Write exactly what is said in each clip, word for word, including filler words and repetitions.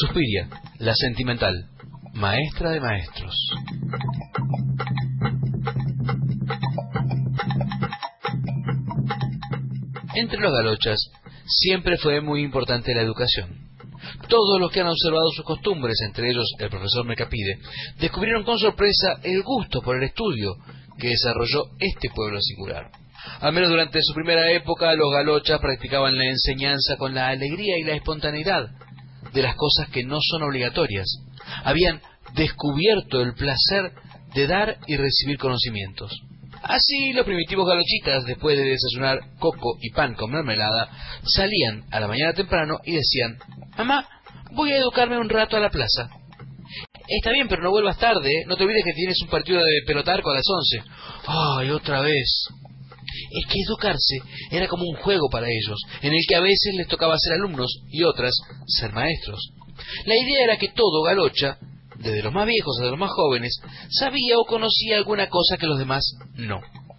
Suspiria, la sentimental, maestra de maestros. Entre los galochas siempre fue muy importante la educación. Todos los que han observado sus costumbres, entre ellos el profesor Mecapide, descubrieron con sorpresa el gusto por el estudio que desarrolló este pueblo singular. Al menos durante su primera época, los galochas practicaban la enseñanza con la alegría y la espontaneidad de las cosas que no son obligatorias. Habían descubierto el placer de dar y recibir conocimientos. Así, los primitivos galochitas, después de desayunar coco y pan con mermelada, salían a la mañana temprano y decían: «Mamá, voy a educarme un rato a la plaza». «Está bien, pero no vuelvas tarde, ¿eh? No te olvides que tienes un partido de pelotarco a las once». «Ay, otra vez». Es que educarse era como un juego para ellos, en el que a veces les tocaba ser alumnos y otras ser maestros. La idea era que todo galocha, desde los más viejos hasta los más jóvenes, sabía o conocía alguna cosa que los demás no.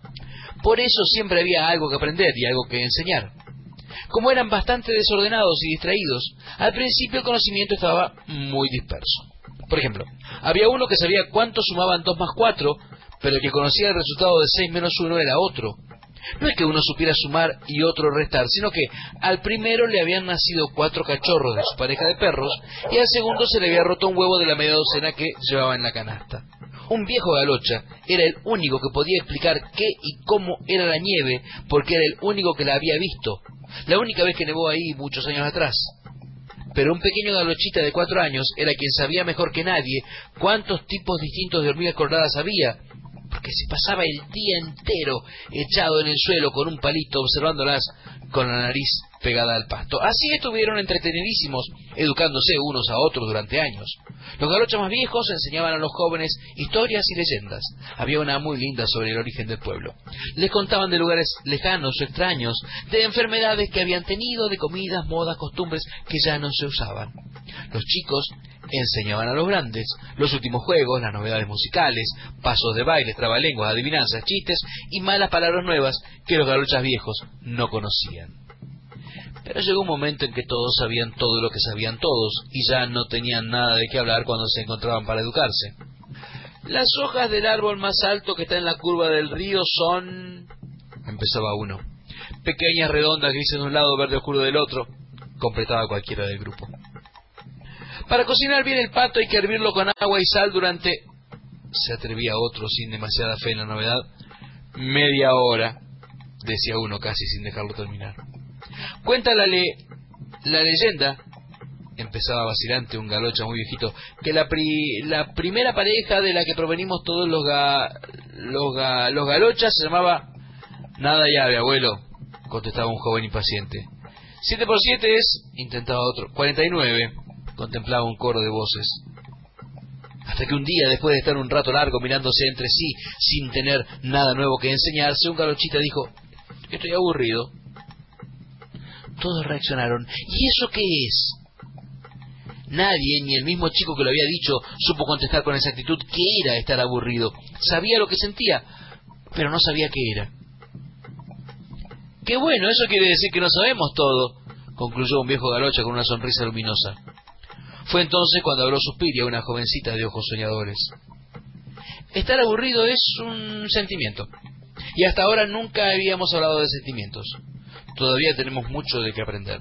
Por eso siempre había algo que aprender y algo que enseñar. Como eran bastante desordenados y distraídos, al principio el conocimiento estaba muy disperso. Por ejemplo, había uno que sabía cuánto sumaban dos más cuatro, pero el que conocía el resultado de seis menos uno era otro. No es que uno supiera sumar y otro restar, sino que al primero le habían nacido cuatro cachorros de su pareja de perros y al segundo se le había roto un huevo de la media docena que llevaba en la canasta. Un viejo galocha era el único que podía explicar qué y cómo era la nieve, porque era el único que la había visto, la única vez que nevó ahí muchos años atrás. Pero un pequeño galochita de cuatro años era quien sabía mejor que nadie cuántos tipos distintos de hormigas coloradas había, porque se pasaba el día entero echado en el suelo con un palito observándolas con la nariz pegada al pasto. Así estuvieron entretenidísimos, educándose unos a otros durante años. Los galochas más viejos enseñaban a los jóvenes historias y leyendas. Había una muy linda sobre el origen del pueblo. Les contaban de lugares lejanos o extraños, de enfermedades que habían tenido, de comidas, modas, costumbres que ya no se usaban. Los chicos enseñaban a los grandes los últimos juegos, las novedades musicales, pasos de baile, trabalenguas, adivinanzas, chistes y malas palabras nuevas que los galochas viejos no conocían. Pero llegó un momento en que todos sabían todo lo que sabían todos y ya no tenían nada de qué hablar cuando se encontraban para educarse. Las hojas del árbol más alto que está en la curva del río son... empezaba uno. Pequeñas, redondas, grises de un lado, verde oscuro del otro, completaba cualquiera del grupo. Para cocinar bien el pato hay que hervirlo con agua y sal durante... se atrevía otro sin demasiada fe en la novedad. Media hora, decía uno casi sin dejarlo terminar. Cuenta la, le... la leyenda, empezaba vacilante un galocha muy viejito, que la, pri... la primera pareja de la que provenimos todos los, ga... los, ga... los galochas se llamaba... Nada llave, abuelo, contestaba un joven impaciente. Siete por siete es, intentaba otro, cuarenta y nueve, contemplaba un coro de voces. Hasta que un día, después de estar un rato largo mirándose entre sí, sin tener nada nuevo que enseñarse, un galochita dijo: estoy aburrido. Todos reaccionaron. ¿Y eso qué es? Nadie, ni el mismo chico que lo había dicho, supo contestar con exactitud qué era estar aburrido. Sabía lo que sentía, pero no sabía qué era. ¡Qué bueno! Eso quiere decir que no sabemos todo, concluyó un viejo galocha con una sonrisa luminosa. Fue entonces cuando habló Suspiria, una jovencita de ojos soñadores. Estar aburrido es un sentimiento, y hasta ahora nunca habíamos hablado de sentimientos. Todavía tenemos mucho de qué aprender.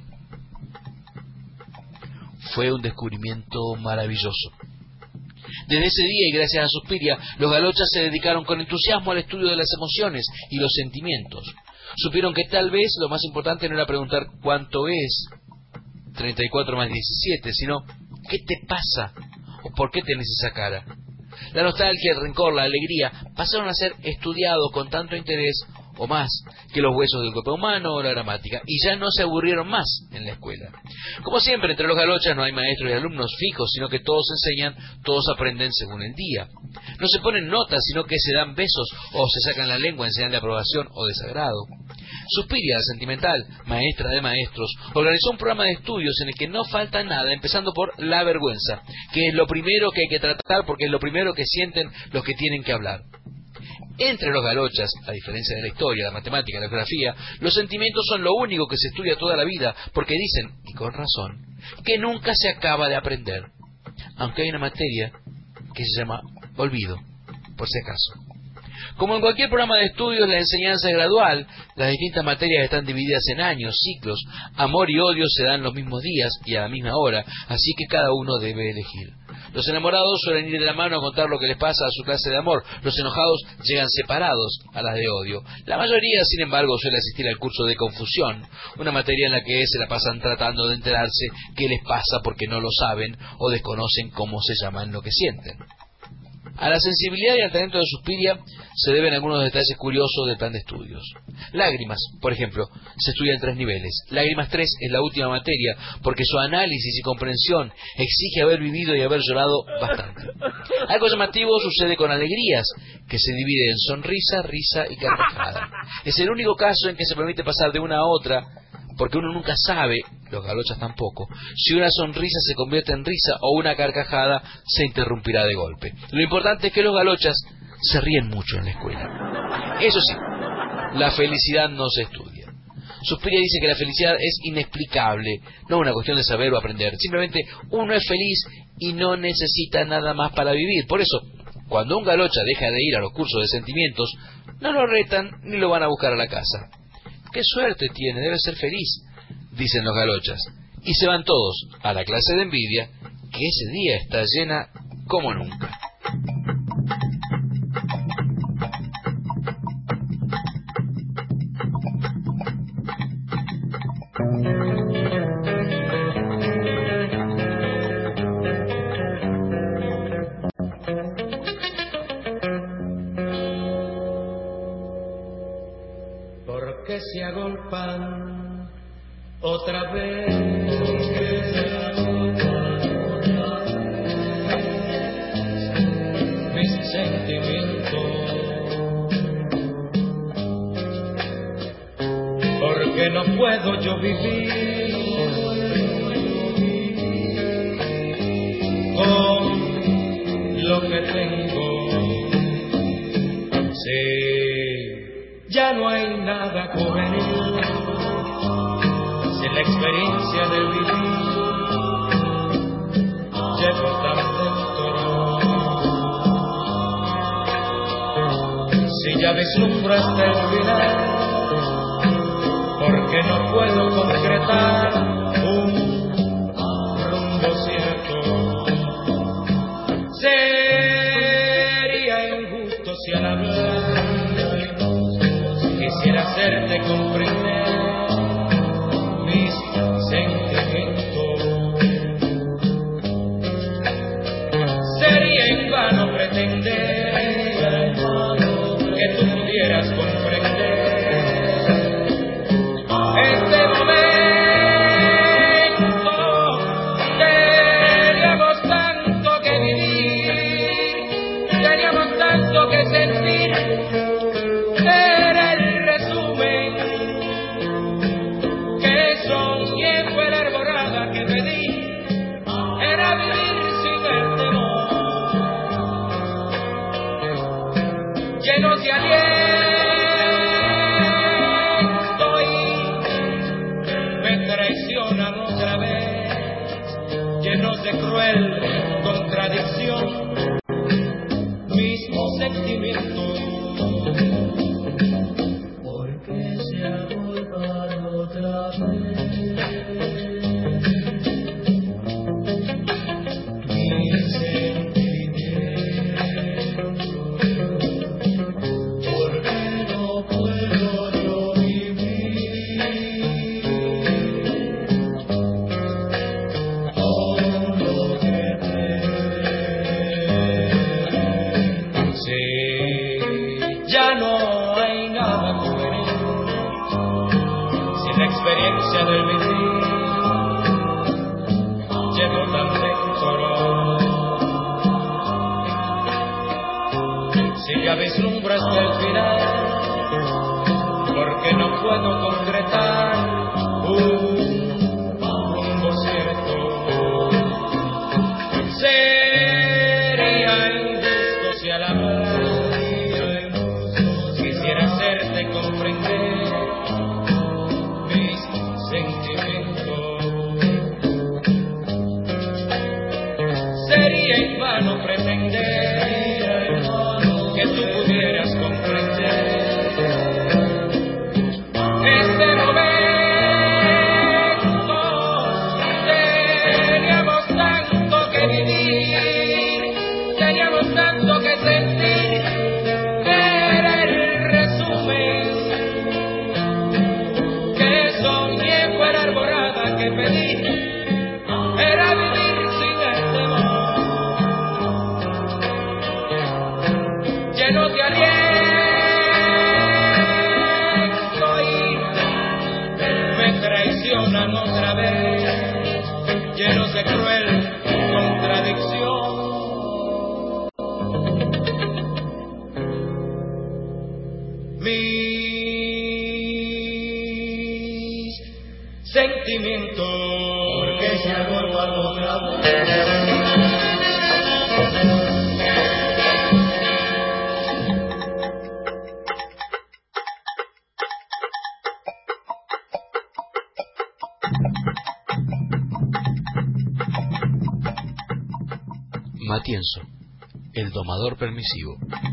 Fue un descubrimiento maravilloso. Desde ese día, y gracias a Suspiria, los galochas se dedicaron con entusiasmo al estudio de las emociones y los sentimientos. Supieron que tal vez lo más importante no era preguntar cuánto es treinta y cuatro más diecisiete, sino ¿qué te pasa? ¿O por qué tenés esa cara? La nostalgia, el rencor, la alegría pasaron a ser estudiados con tanto interés o más que los huesos del cuerpo humano o la gramática, y ya no se aburrieron más en la escuela. Como siempre, entre los galochas no hay maestros y alumnos fijos, sino que todos enseñan, todos aprenden según el día. No se ponen notas, sino que se dan besos o se sacan la lengua en señal de aprobación o desagrado. Suspiria, la sentimental, maestra de maestros, organizó un programa de estudios en el que no falta nada, empezando por la vergüenza, que es lo primero que hay que tratar porque es lo primero que sienten los que tienen que hablar. Entre los galochas, a diferencia de la historia, la matemática, la geografía, los sentimientos son lo único que se estudia toda la vida, porque dicen, y con razón, que nunca se acaba de aprender, aunque hay una materia que se llama olvido, por si acaso. Como en cualquier programa de estudios, la enseñanza es gradual, las distintas materias están divididas en años, ciclos, amor y odio se dan los mismos días y a la misma hora, así que cada uno debe elegir. Los enamorados suelen ir de la mano a contar lo que les pasa a su clase de amor, los enojados llegan separados a las de odio. La mayoría, sin embargo, suele asistir al curso de confusión, una materia en la que se la pasan tratando de enterarse qué les pasa porque no lo saben o desconocen cómo se llaman lo que sienten. A la sensibilidad y al talento de Suspiria se deben algunos detalles curiosos del plan de estudios. Lágrimas, por ejemplo, se estudia en tres niveles. Lágrimas tres es la última materia porque su análisis y comprensión exige haber vivido y haber llorado bastante. Algo llamativo sucede con Alegrías, que se divide en sonrisa, risa y carcajada. Es el único caso en que se permite pasar de una a otra, porque uno nunca sabe, los galochas tampoco, si una sonrisa se convierte en risa o una carcajada se interrumpirá de golpe. Lo importante es que los galochas se ríen mucho en la escuela. Eso sí, la felicidad no se estudia. Suspiria dice que la felicidad es inexplicable, no una cuestión de saber o aprender. Simplemente uno es feliz y no necesita nada más para vivir. Por eso, cuando un galocha deja de ir a los cursos de sentimientos, no lo retan ni lo van a buscar a la casa. ¡Qué suerte tiene! Debe ser feliz, dicen los galochas. Y se van todos a la clase de envidia, que ese día está llena como nunca. Que se agolpan otra vez, mis sentimientos, porque no puedo yo vivir con lo que tengo. Sí, ya no hay nada juvenil, sin la experiencia del vivir, llevo tan dentro. Si ya vislumbro hasta el final, porque no puedo concretar un rumbo cierto. Sería injusto si al hablar quisiera hacerte comprender mis sentimientos. Sería en vano pretender que tú pudieras comprender este momento. Teníamos tanto que vivir, teníamos tanto que sentir. Llenos de aliento y me traicionan otra vez, llenos de cruel contradicción, mismos sentimientos, porque se agolpan otra vez. Experiencia del vivir, llevo tan dentro. Si ya vislumbro hasta el final, porque no puedo concretar un rumbo cierto. Sería injusto si al hablar lleno de aliento y me traicionan otra vez, llenos de cruel contradicción. Mis sentimientos, porque se agolpan otra vez. Matienzo, el domador permisivo.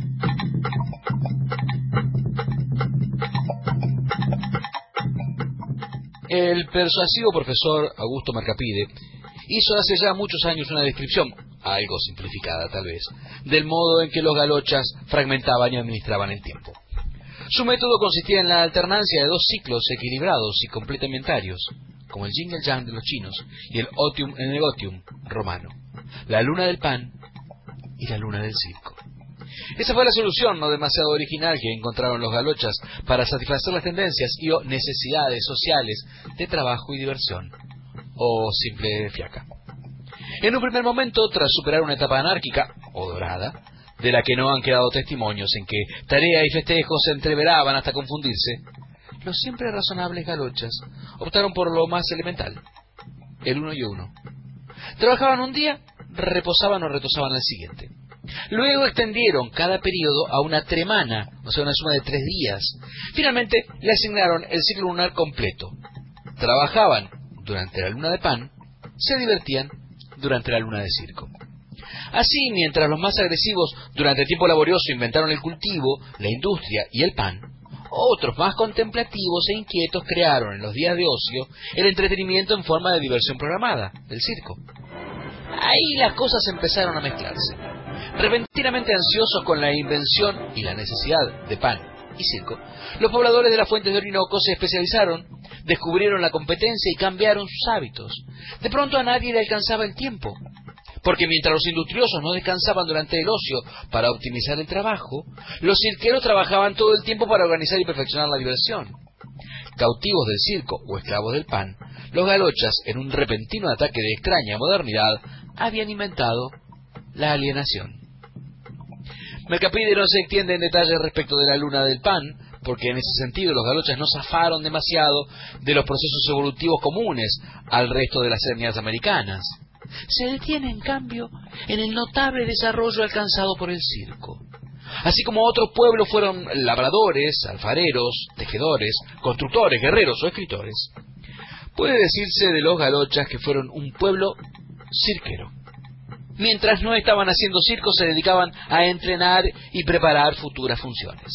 El persuasivo profesor Augusto Mercapide hizo hace ya muchos años una descripción, algo simplificada tal vez, del modo en que los galochas fragmentaban y administraban el tiempo. Su método consistía en la alternancia de dos ciclos equilibrados y complementarios, como el yin y el yang de los chinos y el otium y negotium romano, la luna del pan y la luna del circo. Esa fue la solución no demasiado original que encontraron los galochas para satisfacer las tendencias y o necesidades sociales de trabajo y diversión, o simple fiaca. En un primer momento, tras superar una etapa anárquica, o dorada, de la que no han quedado testimonios en que tarea y festejos se entreveraban hasta confundirse, los siempre razonables galochas optaron por lo más elemental, el uno y uno. Trabajaban un día, reposaban o retosaban al siguiente. Luego extendieron cada periodo a una tremana, o sea, una suma de tres días. Finalmente le asignaron el ciclo lunar completo. Trabajaban durante la luna de pan, se divertían durante la luna de circo. Así, mientras los más agresivos durante el tiempo laborioso inventaron el cultivo, la industria y el pan, otros más contemplativos e inquietos crearon en los días de ocio el entretenimiento en forma de diversión programada, el circo. Ahí las cosas empezaron a mezclarse. Repentinamente ansiosos con la invención y la necesidad de pan y circo, los pobladores de las fuentes de Orinoco se especializaron, descubrieron la competencia y cambiaron sus hábitos. De pronto a nadie le alcanzaba el tiempo, porque mientras los industriosos no descansaban durante el ocio para optimizar el trabajo, los cirqueros trabajaban todo el tiempo para organizar y perfeccionar la diversión. Cautivos del circo o esclavos del pan, los galochas, en un repentino ataque de extraña modernidad, habían inventado la alienación. Mercapide no se extiende en detalle respecto de la luna del pan, porque en ese sentido los galochas no zafaron demasiado de los procesos evolutivos comunes al resto de las etnias americanas. Se detiene, en cambio, en el notable desarrollo alcanzado por el circo. Así como otros pueblos fueron labradores, alfareros, tejedores, constructores, guerreros o escritores, puede decirse de los galochas que fueron un pueblo cirquero. Mientras no estaban haciendo circo, se dedicaban a entrenar y preparar futuras funciones.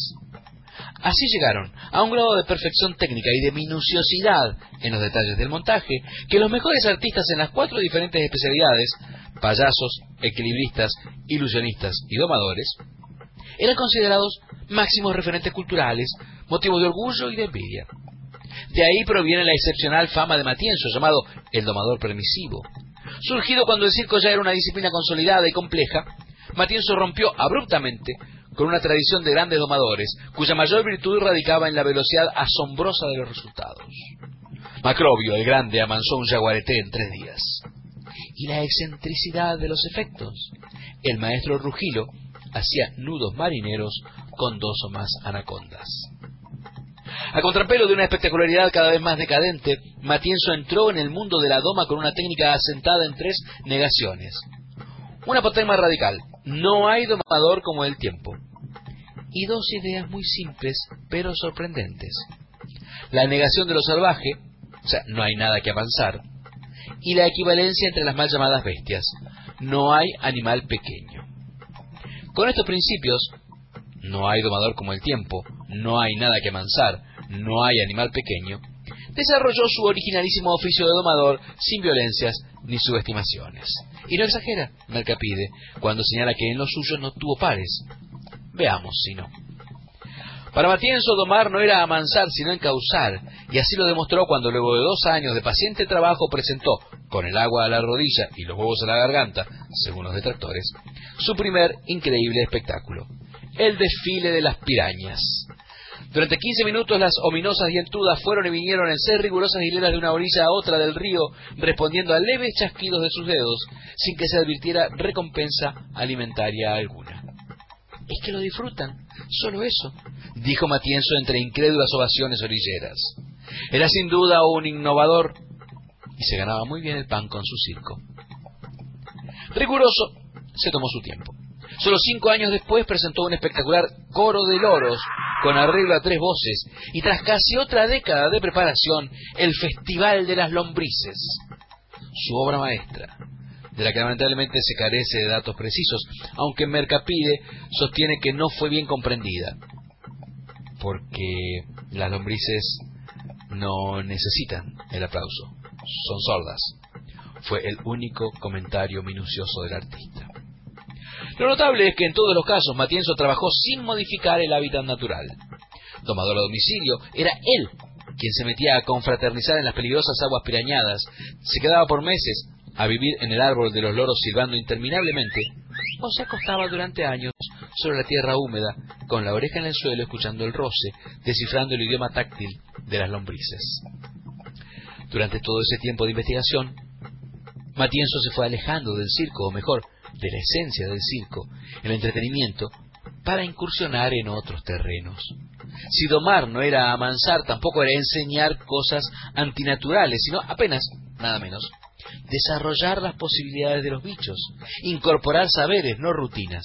Así llegaron a un grado de perfección técnica y de minuciosidad en los detalles del montaje que los mejores artistas en las cuatro diferentes especialidades, payasos, equilibristas, ilusionistas y domadores, eran considerados máximos referentes culturales, motivos de orgullo y de envidia. De ahí proviene la excepcional fama de Matienzo, llamado el domador permisivo. Surgido cuando el circo ya era una disciplina consolidada y compleja, Matienzo rompió abruptamente con una tradición de grandes domadores, cuya mayor virtud radicaba en la velocidad asombrosa de los resultados. Macrobio, el grande, amansó un jaguareté en tres días. Y la excentricidad de los efectos. El maestro Rugilo hacía nudos marineros con dos o más anacondas. A contrapelo de una espectacularidad cada vez más decadente, Matienzo entró en el mundo de la doma con una técnica asentada en tres negaciones. Un apotegma radical: no hay domador como el tiempo. Y dos ideas muy simples, pero sorprendentes. La negación de lo salvaje, o sea, no hay nada que avanzar, y la equivalencia entre las mal llamadas bestias, no hay animal pequeño. Con estos principios, no hay domador como el tiempo, no hay nada que amansar, no hay animal pequeño, desarrolló su originalísimo oficio de domador sin violencias ni subestimaciones. Y no exagera Mercapide cuando señala que en los suyos no tuvo pares. Veamos si no. Para Matienzo, domar no era amansar sino encauzar, y así lo demostró cuando luego de dos años de paciente trabajo presentó, con el agua a la rodilla y los huevos a la garganta, según los detractores, su primer increíble espectáculo, el desfile de las pirañas. Durante quince minutos las ominosas dientudas fueron y vinieron en seis rigurosas hileras de una orilla a otra del río, respondiendo a leves chasquidos de sus dedos, sin que se advirtiera recompensa alimentaria alguna. «Es que lo disfrutan, solo eso», dijo Matienzo entre incrédulas ovaciones orilleras. Era sin duda un innovador y se ganaba muy bien el pan con su circo. Riguroso se tomó su tiempo. Solo cinco años después presentó un espectacular coro de loros con arreglo a tres voces y tras casi otra década de preparación, el Festival de las Lombrices, su obra maestra, de la que lamentablemente se carece de datos precisos, aunque Mercapide sostiene que no fue bien comprendida, porque las lombrices no necesitan el aplauso, son sordas. Fue el único comentario minucioso del artista. Lo notable es que en todos los casos Matienzo trabajó sin modificar el hábitat natural. Domador a domicilio, era él quien se metía a confraternizar en las peligrosas aguas pirañadas, se quedaba por meses a vivir en el árbol de los loros silbando interminablemente, o se acostaba durante años sobre la tierra húmeda, con la oreja en el suelo escuchando el roce, descifrando el idioma táctil de las lombrices. Durante todo ese tiempo de investigación, Matienzo se fue alejando del circo, o mejor, de la esencia del circo, el entretenimiento, para incursionar en otros terrenos. Si domar no era amansar, tampoco era enseñar cosas antinaturales, sino apenas, nada menos, desarrollar las posibilidades de los bichos, incorporar saberes, no rutinas.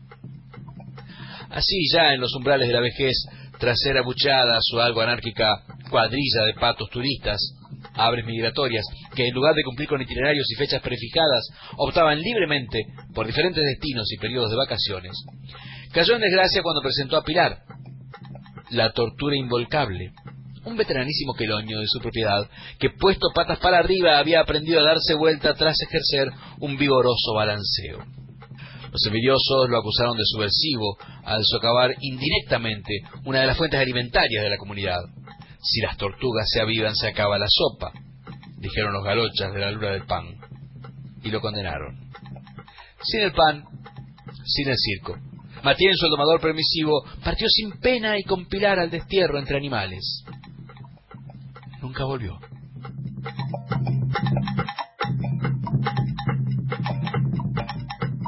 Así, ya en los umbrales de la vejez, tras ser abucheada su algo anárquica cuadrilla de patos turistas, aves migratorias, que en lugar de cumplir con itinerarios y fechas prefijadas, optaban libremente por diferentes destinos y periodos de vacaciones, cayó en desgracia cuando presentó a Pilar, la tortura involcable, un veteranísimo queloño de su propiedad, que puesto patas para arriba había aprendido a darse vuelta tras ejercer un vigoroso balanceo. Los envidiosos lo acusaron de subversivo al socavar indirectamente una de las fuentes alimentarias de la comunidad. Si las tortugas se avivan, se acaba la sopa, dijeron los galochas de la luna del pan, y lo condenaron. Sin el pan, sin el circo, Matienzo, el domador permisivo, partió sin pena y con Pilar al destierro entre animales. Nunca volvió.